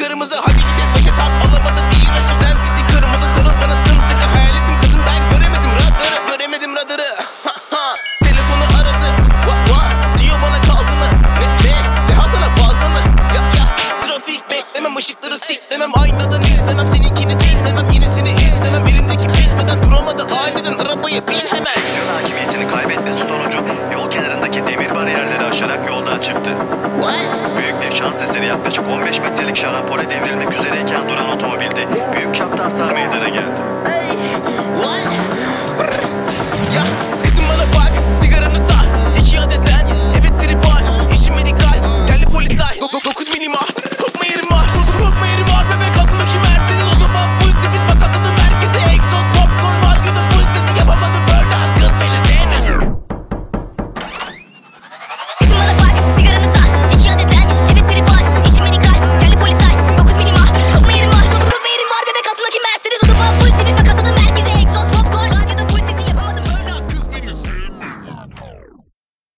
kırmızı. Hadi vites başa tak, alamadı değil aşı. Sensiz kırmızı, sarıl bana sımsıkı. Hayaletim kızım, ben göremedim radarı. Göremedim radarı. Telefonu aradı. Diyor bana kaldı mı? Ne? Deha sana fazla mı? Ya trafik beklemem, ışıkları siklemem. Aynadan izlemem, seninkini dinlemem. Yenisini istemem, elimdeki bitmeden duramadı aniden. Arabaya bin hemen. Direksiyon hakimiyetini kaybetmesi sonucu yol kenarındaki demir bariyerleri aşarak yoldan çıktı. Büyük bir şans eseri yaklaşık 15 metrelik şarampole devrilmek üzereyken duran otomobilde büyük çapta hasar meydana geldi.